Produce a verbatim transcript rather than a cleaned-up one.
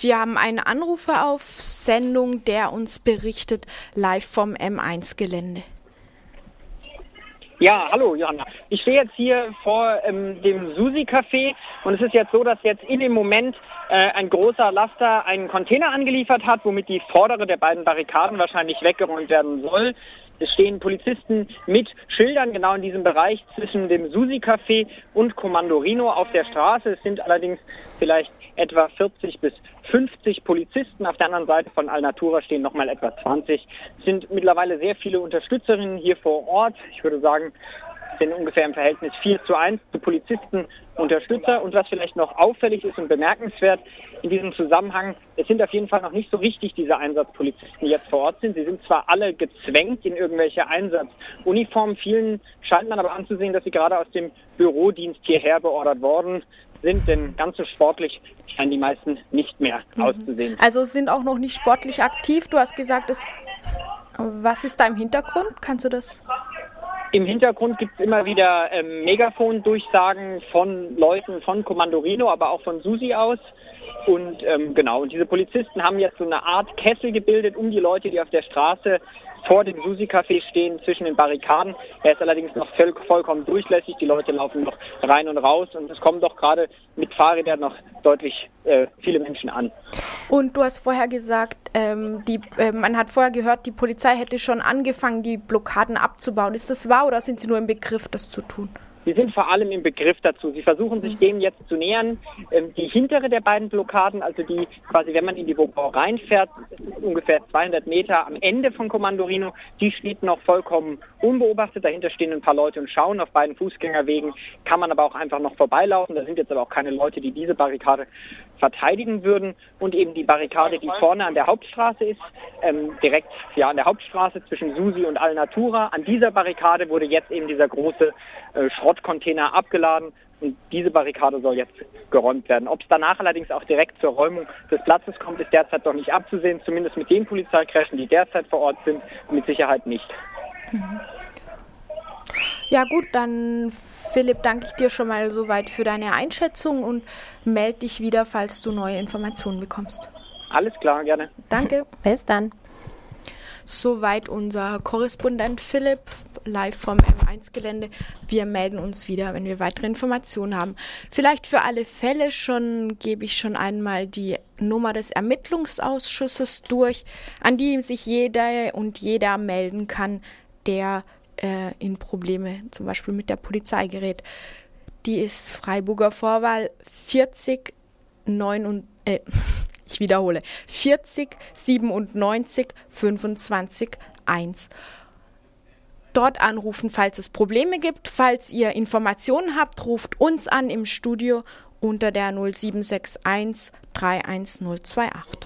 Wir haben einen Anrufer auf Sendung, der uns berichtet, live vom M eins Gelände. Ja, hallo Johanna. Ich stehe jetzt hier vor ähm, dem Susi-Café und es ist jetzt so, dass jetzt in dem Moment äh, ein großer Laster einen Container angeliefert hat, womit die vordere der beiden Barrikaden wahrscheinlich weggeräumt werden soll. Es stehen Polizisten mit Schildern genau in diesem Bereich zwischen dem Susi-Café und Comandorino auf der Straße. Es sind allerdings vielleicht etwa vierzig bis fünfzig Polizisten. Auf der anderen Seite von Alnatura stehen nochmal etwa zwanzig. Es sind mittlerweile sehr viele Unterstützerinnen hier vor Ort. Ich würde sagen, es sind ungefähr im Verhältnis vier zu eins zu Polizisten, Unterstützer. Und was vielleicht noch auffällig ist und bemerkenswert in diesem Zusammenhang, es sind auf jeden Fall noch nicht so richtig diese Einsatzpolizisten, die jetzt vor Ort sind. Sie sind zwar alle gezwängt in irgendwelche Einsatzuniformen. Vielen scheint man aber anzusehen, dass sie gerade aus dem Bürodienst hierher beordert worden sind, denn ganz so sportlich scheinen die meisten nicht mehr mhm. auszusehen. Also sind auch noch nicht sportlich aktiv. Du hast gesagt, es, was ist da im Hintergrund? Kannst du das... Im Hintergrund gibt es immer wieder ähm, Megafon-Durchsagen von Leuten von Comandorino, aber auch von Susi aus. Und ähm, genau, und diese Polizisten haben jetzt so eine Art Kessel gebildet um die Leute, die auf der Straße vor dem Susi-Café stehen, zwischen den Barrikaden. Er ist allerdings noch voll, vollkommen durchlässig. Die Leute laufen noch rein und raus und es kommen doch gerade mit Fahrrädern noch deutlich äh, viele Menschen an. Und du hast vorher gesagt, ähm, die, äh, man hat vorher gehört, die Polizei hätte schon angefangen, die Blockaden abzubauen. Ist das wahr oder sind sie nur im Begriff, das zu tun? Sie sind vor allem im Begriff dazu. Sie versuchen sich dem jetzt zu nähern. Ähm, die hintere der beiden Blockaden, also die quasi, wenn man in die Wobau reinfährt, ungefähr zweihundert Meter am Ende von Comandorino, die steht noch vollkommen unbeobachtet. Dahinter stehen ein paar Leute und schauen. Auf beiden Fußgängerwegen kann man aber auch einfach noch vorbeilaufen. Da sind jetzt aber auch keine Leute, die diese Barrikade verteidigen würden. Und eben die Barrikade, die vorne an der Hauptstraße ist, ähm, direkt ja an der Hauptstraße zwischen Susi und Alnatura. An dieser Barrikade wurde jetzt eben dieser große äh, Schrottcontainer abgeladen und diese Barrikade soll jetzt geräumt werden. Ob es danach allerdings auch direkt zur Räumung des Platzes kommt, ist derzeit noch nicht abzusehen. Zumindest mit den Polizeikräften, die derzeit vor Ort sind, mit Sicherheit nicht. Ja gut, dann Philipp, danke ich dir schon mal soweit für deine Einschätzung und melde dich wieder, falls du neue Informationen bekommst. Alles klar, gerne. Danke. Bis dann. Soweit unser Korrespondent Philipp, live vom M eins Gelände. Wir melden uns wieder, wenn wir weitere Informationen haben. Vielleicht für alle Fälle schon gebe ich schon einmal die Nummer des Ermittlungsausschusses durch, an die sich jeder und jeder melden kann, der äh, in Probleme zum Beispiel mit der Polizei gerät. Die ist Freiburger Vorwahl vierzig neun und äh, ich wiederhole, vierzig siebenundneunzig fünfundzwanzig eins. Dort anrufen, falls es Probleme gibt. Falls ihr Informationen habt, ruft uns an im Studio unter der null sieben sechs eins drei eins null zwei acht.